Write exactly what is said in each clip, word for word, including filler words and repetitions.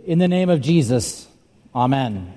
In the name of Jesus, amen.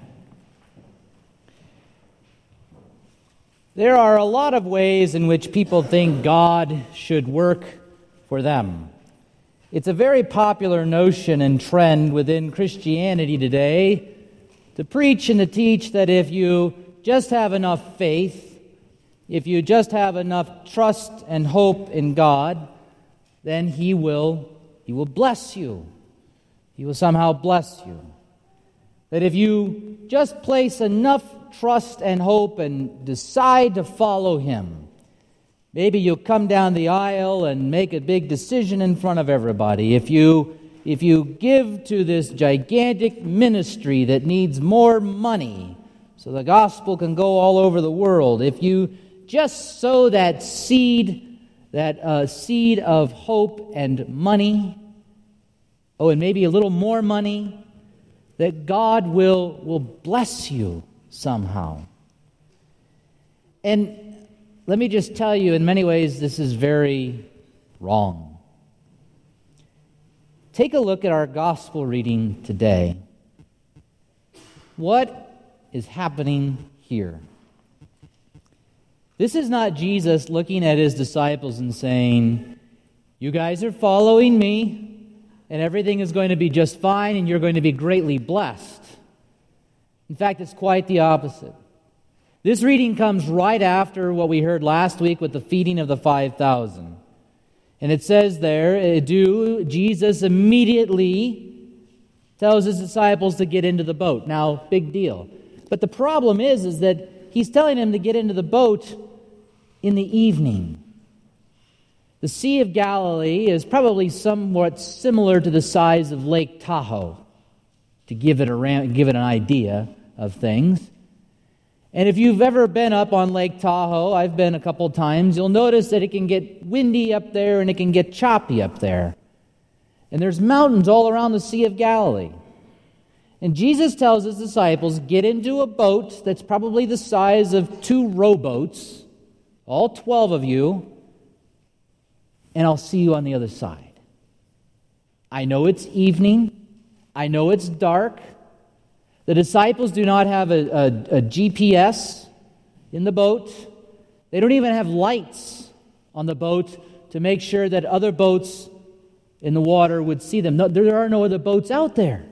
There are a lot of ways in which people think God should work for them. It's a very popular notion and trend within Christianity today to preach and to teach that if you just have enough faith, if you just have enough trust and hope in God, then He will, He will bless you. He will somehow bless you. That if you just place enough trust and hope and decide to follow Him, maybe you'll come down the aisle and make a big decision in front of everybody. If you if you give to this gigantic ministry that needs more money so the gospel can go all over the world, if you just sow that seed, that uh, seed of hope and money, oh, and maybe a little more money, that God will, will bless you somehow. And let me just tell you, in many ways, this is very wrong. Take a look at our gospel reading today. What is happening here? This is not Jesus looking at His disciples and saying, "You guys are following me, and everything is going to be just fine, and you're going to be greatly blessed." In fact, it's quite the opposite. This reading comes right after what we heard last week with the feeding of the five thousand. And it says there, do Jesus immediately tells His disciples to get into the boat. Now, big deal. But the problem is, is that He's telling them to get into the boat in the evening. The Sea of Galilee is probably somewhat similar to the size of Lake Tahoe, to give it a give it an idea of things. And if you've ever been up on Lake Tahoe, I've been a couple times, you'll notice that it can get windy up there and it can get choppy up there. And there's mountains all around the Sea of Galilee. And Jesus tells His disciples, get into a boat that's probably the size of two rowboats, all twelve of you, and I'll see you on the other side. I know it's evening. I know it's dark. The disciples do not have a, a, a G P S in the boat. They don't even have lights on the boat to make sure that other boats in the water would see them. No, there are no other boats out there.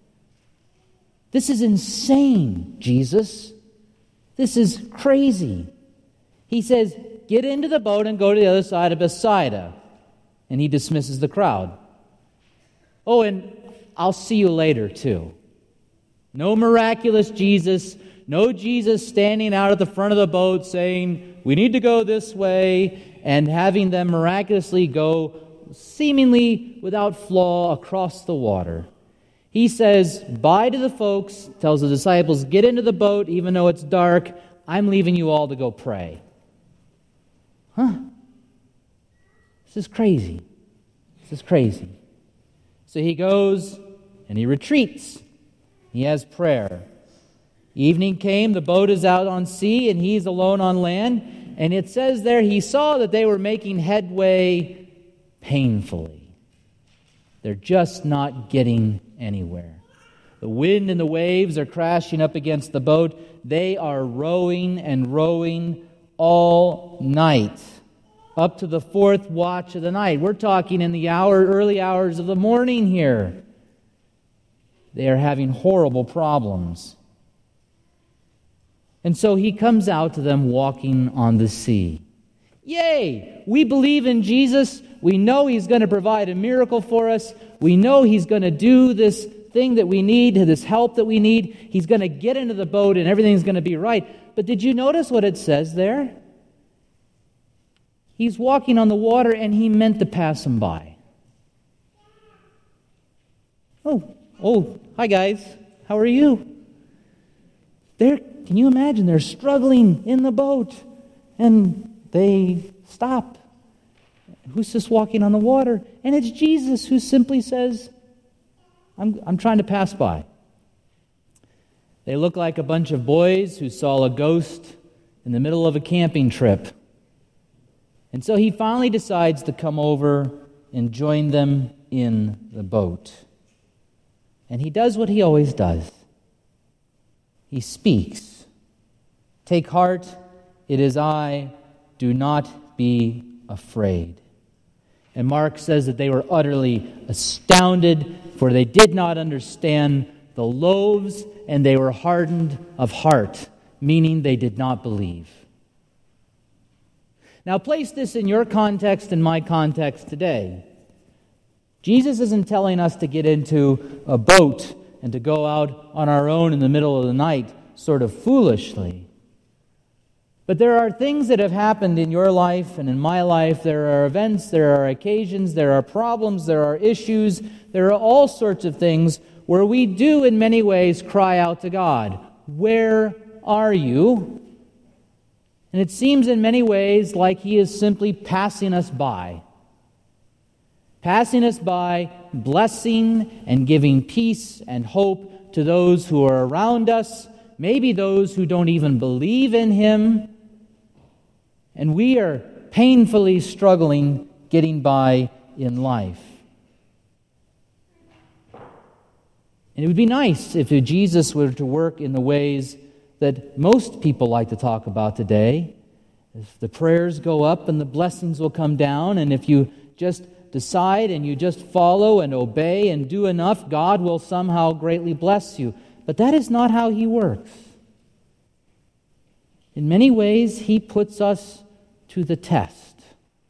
This is insane, Jesus. This is crazy. He says, get into the boat and go to the other side of Bethsaida. And He dismisses the crowd. Oh, and I'll see you later, too. No miraculous Jesus. No Jesus standing out at the front of the boat saying, we need to go this way, and having them miraculously go seemingly without flaw across the water. He says, bye to the folks, tells the disciples, get into the boat even though it's dark. I'm leaving you all to go pray. Huh? This is crazy. This is crazy. So He goes and He retreats. He has prayer. Evening came, the boat is out on sea, and He's alone on land. And it says there, He saw that they were making headway painfully. They're just not getting anywhere. The wind and the waves are crashing up against the boat. They are rowing and rowing all night, up to the fourth watch of the night. We're talking in the hour, early hours of the morning here. They are having horrible problems. And so He comes out to them walking on the sea. Yay! We believe in Jesus. We know He's going to provide a miracle for us. We know He's going to do this thing that we need, this help that we need. He's going to get into the boat and everything's going to be right. But did you notice what it says there? He's walking on the water and He meant to pass them by. Oh, oh, hi guys. How are you? They're, can you imagine? They're struggling in the boat and they stop. Who's just walking on the water? And it's Jesus who simply says, I'm, I'm trying to pass by. They look like a bunch of boys who saw a ghost in the middle of a camping trip. And so He finally decides to come over and join them in the boat. And he does what he always does. He speaks. Take heart, it is I, do not be afraid. And Mark says that they were utterly astounded, for they did not understand the loaves, and they were hardened of heart, meaning they did not believe. Now place this in your context and my context today. Jesus isn't telling us to get into a boat and to go out on our own in the middle of the night, sort of foolishly. But there are things that have happened in your life and in my life. There are events, there are occasions, there are problems, there are issues, there are all sorts of things where we do in many ways cry out to God, "Where are you?" And it seems in many ways like He is simply passing us by. Passing us by, blessing and giving peace and hope to those who are around us, maybe those who don't even believe in Him. And we are painfully struggling getting by in life. And it would be nice if Jesus were to work in the ways that most people like to talk about today. If the prayers go up and the blessings will come down, and if you just decide and you just follow and obey and do enough, God will somehow greatly bless you. But that is not how He works. In many ways, He puts us to the test.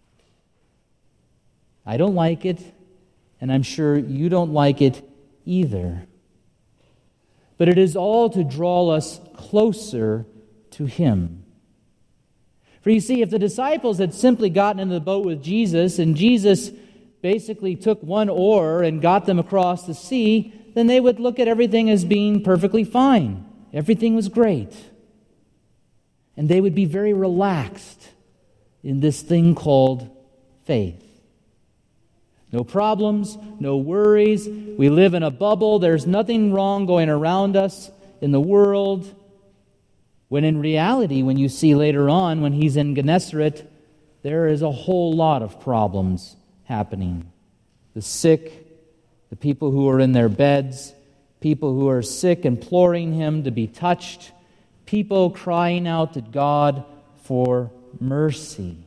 I don't like it, and I'm sure you don't like it either. But it is all to draw us closer to Him. For you see, if the disciples had simply gotten into the boat with Jesus, and Jesus basically took one oar and got them across the sea, then they would look at everything as being perfectly fine. Everything was great. And they would be very relaxed in this thing called faith. No problems, no worries. We live in a bubble. There's nothing wrong going around us in the world. When in reality, when you see later on, when He's in Gennesaret, there is a whole lot of problems happening. The sick, the people who are in their beds, people who are sick imploring Him to be touched, people crying out to God for mercy.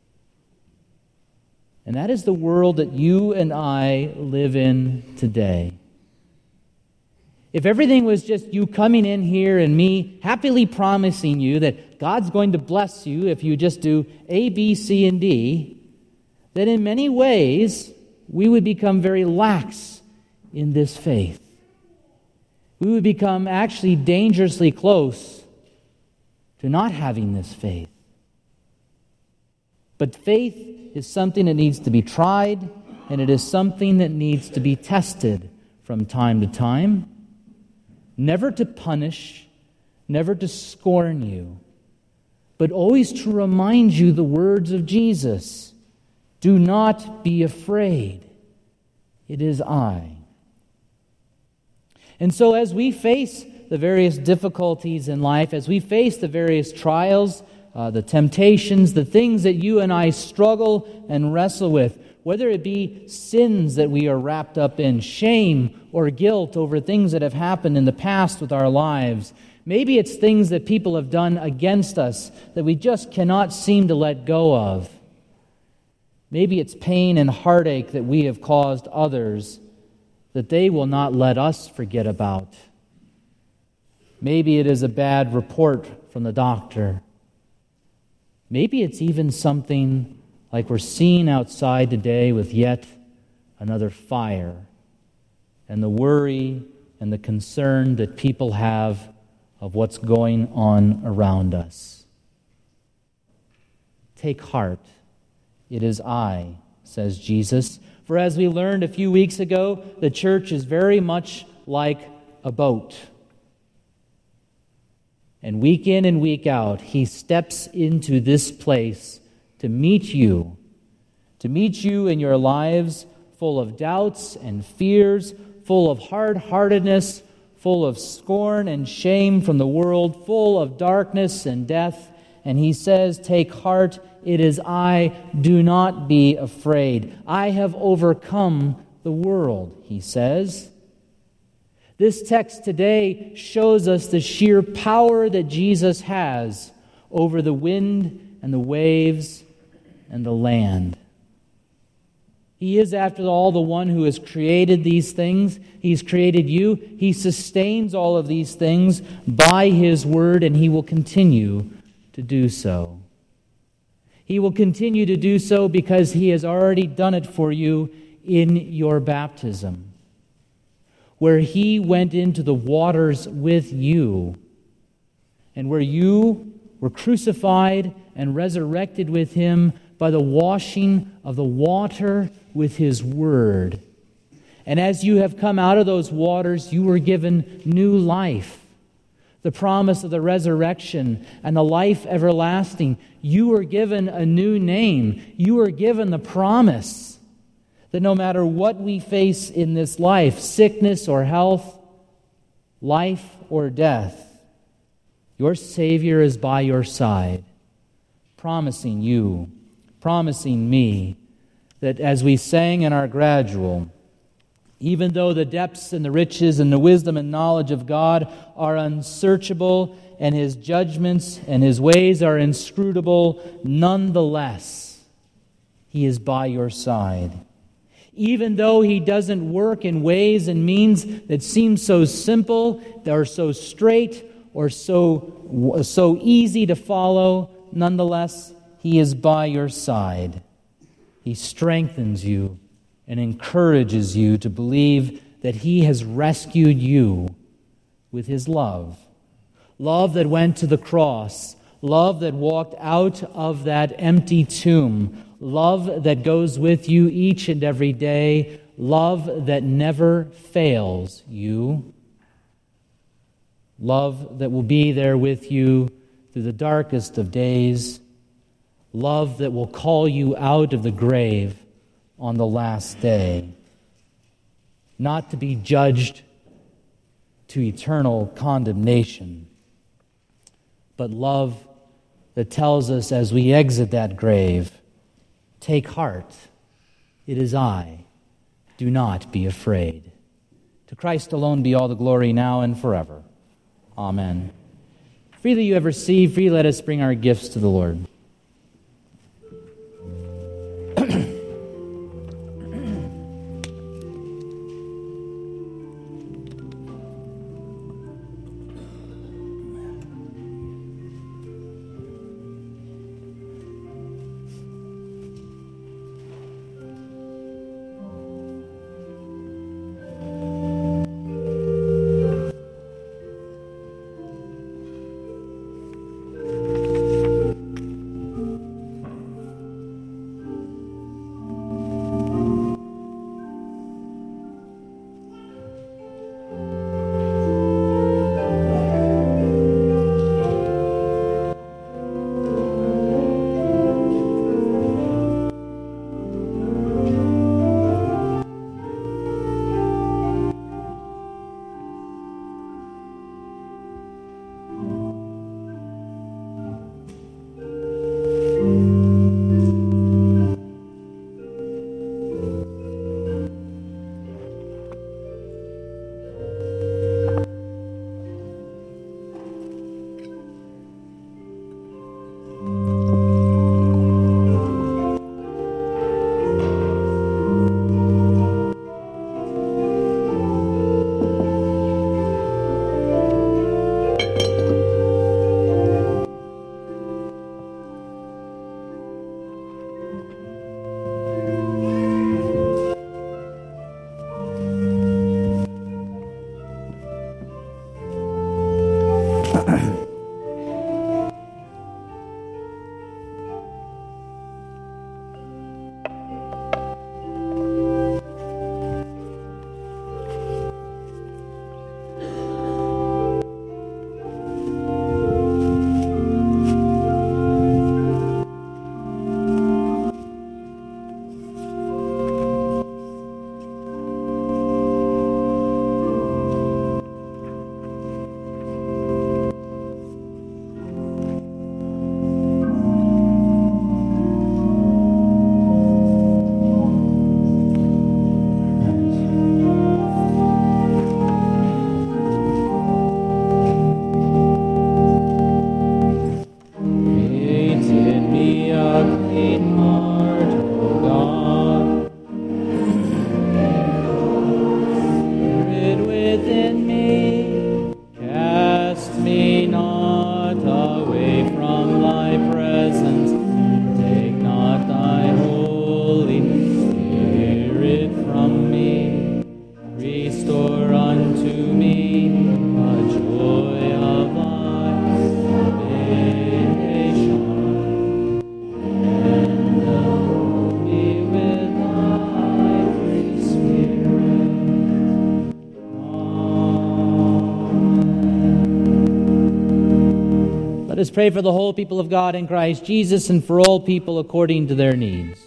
And that is the world that you and I live in today. If everything was just you coming in here and me happily promising you that God's going to bless you if you just do A, B, C, and D, then in many ways we would become very lax in this faith. We would become actually dangerously close to not having this faith. But faith is something that needs to be tried, and it is something that needs to be tested from time to time. Never to punish, never to scorn you, but always to remind you the words of Jesus. Do not be afraid. It is I. And so as we face the various difficulties in life, as we face the various trials, uh, the temptations, the things that you and I struggle and wrestle with, whether it be sins that we are wrapped up in, shame or guilt over things that have happened in the past with our lives. Maybe it's things that people have done against us that we just cannot seem to let go of. Maybe it's pain and heartache that we have caused others that they will not let us forget about. Maybe it is a bad report from the doctor. Maybe it's even something like we're seeing outside today with yet another fire, and the worry and the concern that people have of what's going on around us. Take heart. It is I, says Jesus. For as we learned a few weeks ago, the church is very much like a boat. And week in and week out, He steps into this place to meet you, to meet you in your lives full of doubts and fears, full of hard-heartedness, full of scorn and shame from the world, full of darkness and death. And He says, take heart, it is I, do not be afraid. I have overcome the world, He says. This text today shows us the sheer power that Jesus has over the wind and the waves and the land. He is, after all, the one who has created these things. He's created you. He sustains all of these things by His word, and He will continue to do so. He will continue to do so because He has already done it for you in your baptism, where He went into the waters with you, and where you were crucified and resurrected with Him by the washing of the water with His word. And as you have come out of those waters, you were given new life, the promise of the resurrection and the life everlasting. You were given a new name. You were given the promise that no matter what we face in this life, sickness or health, life or death, your Savior is by your side, promising you, promising me, that as we sang in our gradual, even though the depths and the riches and the wisdom and knowledge of God are unsearchable, and His judgments and His ways are inscrutable, nonetheless, He is by your side. Even though He doesn't work in ways and means that seem so simple, that are so straight, or so, so easy to follow, nonetheless, He is by your side. He strengthens you and encourages you to believe that He has rescued you with His love. Love that went to the cross. Love that walked out of that empty tomb. Love that goes with you each and every day. Love that never fails you. Love that will be there with you through the darkest of days. Love that will call you out of the grave on the last day, not to be judged to eternal condemnation, but love that tells us as we exit that grave, take heart, it is I, do not be afraid. To Christ alone be all the glory now and forever. Amen. Freely you have received, freely let us bring our gifts to the Lord. Let us pray for the whole people of God in Christ Jesus and for all people according to their needs.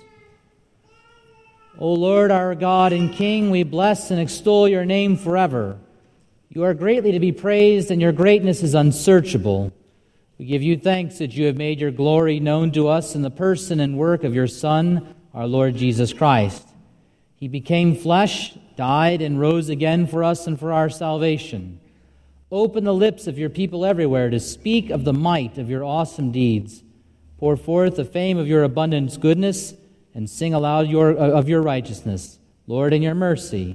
O Lord, our God and King, we bless and extol your name forever. You are greatly to be praised, and your greatness is unsearchable. We give you thanks that you have made your glory known to us in the person and work of your Son, our Lord Jesus Christ. He became flesh, died, and rose again for us and for our salvation. Open the lips of your people everywhere to speak of the might of your awesome deeds. Pour forth the fame of your abundant goodness and sing aloud your, uh, of your righteousness. Lord, in your mercy.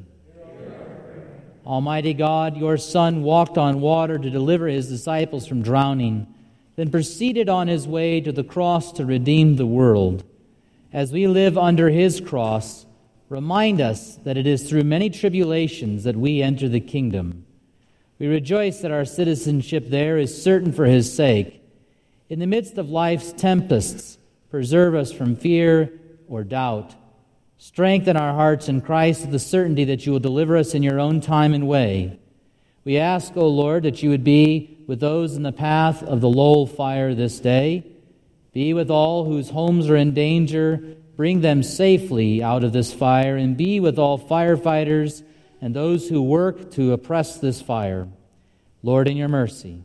Almighty God, your Son walked on water to deliver his disciples from drowning, then proceeded on his way to the cross to redeem the world. As we live under his cross, remind us that it is through many tribulations that we enter the kingdom. We rejoice that our citizenship there is certain for his sake. In the midst of life's tempests, preserve us from fear or doubt. Strengthen our hearts in Christ with the certainty that you will deliver us in your own time and way. We ask, O Lord, that you would be with those in the path of the Lowell fire this day. Be with all whose homes are in danger. Bring them safely out of this fire, and be with all firefighters and those who work to oppress this fire. Lord, in your mercy.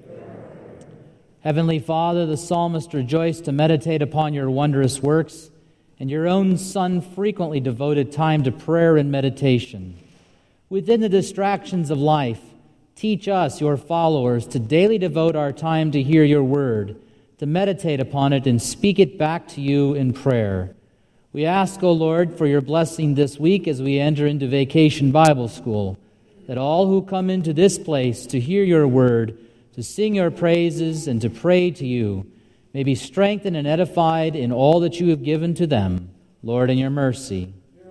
Heavenly Father, the psalmist rejoiced to meditate upon your wondrous works, and your own Son frequently devoted time to prayer and meditation. Within the distractions of life, teach us, your followers, to daily devote our time to hear your word, to meditate upon it and speak it back to you in prayer. We ask, O Lord, for your blessing this week as we enter into Vacation Bible School, that all who come into this place to hear your word, to sing your praises, and to pray to you, may be strengthened and edified in all that you have given to them. Lord, in your mercy.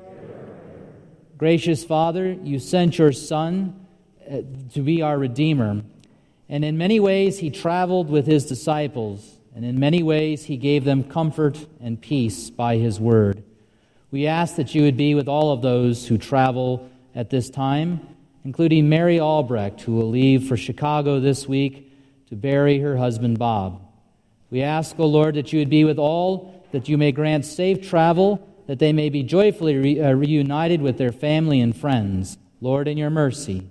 Gracious Father, you sent your Son to be our Redeemer, and in many ways he traveled with his disciples, and in many ways he gave them comfort and peace by his word. We ask that you would be with all of those who travel at this time, including Mary Albrecht, who will leave for Chicago this week to bury her husband Bob. We ask, O Lord, that you would be with all, that you may grant safe travel, that they may be joyfully re- uh, reunited with their family and friends. Lord, in your mercy.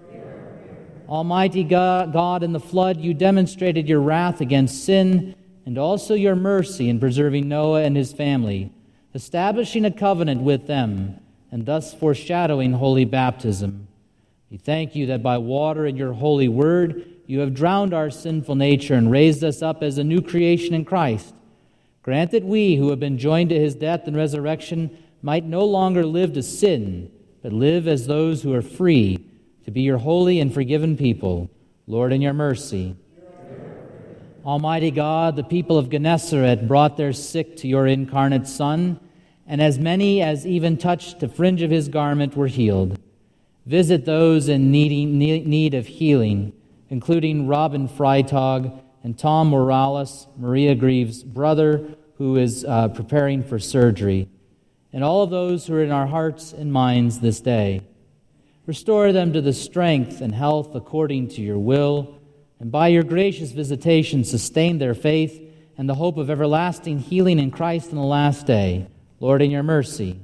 Almighty God, God, in the flood, you demonstrated your wrath against sin and also your mercy in preserving Noah and his family, establishing a covenant with them, and thus foreshadowing holy baptism. We thank you that by water and your holy word, you have drowned our sinful nature and raised us up as a new creation in Christ. Grant that we, who have been joined to his death and resurrection, might no longer live to sin, but live as those who are free, to be your holy and forgiven people. Lord, in your mercy. Almighty God, the people of Gennesaret brought their sick to your incarnate Son, and as many as even touched the fringe of his garment were healed. Visit those in needing, need of healing, including Robin Freitag and Tom Morales, Maria Greaves' brother, who is uh, preparing for surgery, and all of those who are in our hearts and minds this day. Restore them to the strength and health according to your will, and by your gracious visitation sustain their faith and the hope of everlasting healing in Christ in the last day. Lord, in your mercy.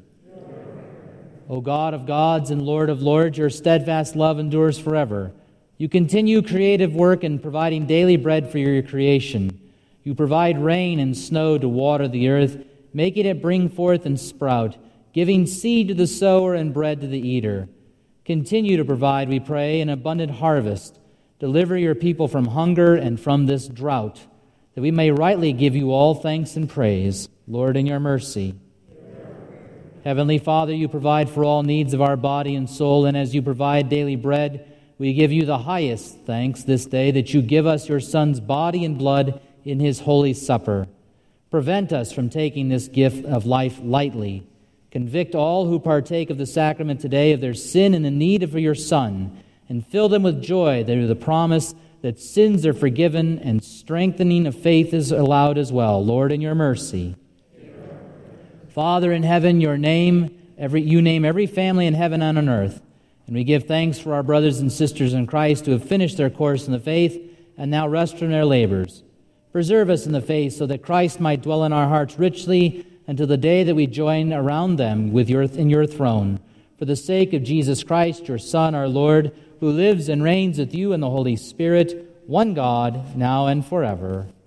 O God of gods and Lord of lords, your steadfast love endures forever. You continue creative work in providing daily bread for your creation. You provide rain and snow to water the earth, making it bring forth and sprout, giving seed to the sower and bread to the eater. Continue to provide, we pray, an abundant harvest. Deliver your people from hunger and from this drought, that we may rightly give you all thanks and praise. Lord, in your mercy. Heavenly Father, you provide for all needs of our body and soul, and as you provide daily bread, we give you the highest thanks this day that you give us your Son's body and blood in his holy supper. Prevent us from taking this gift of life lightly. Convict all who partake of the sacrament today of their sin and the need for your Son, and fill them with joy through the promise that sins are forgiven and strengthening of faith is allowed as well. Lord, in your mercy. Amen. Father in heaven, your name, every you name every family in heaven and on earth, and we give thanks for our brothers and sisters in Christ who have finished their course in the faith and now rest from their labors. Preserve us in the faith so that Christ might dwell in our hearts richly until the day that we join around them with your, in your throne. For the sake of Jesus Christ, your Son, our Lord, who lives and reigns with you in the Holy Spirit, one God, now and forever.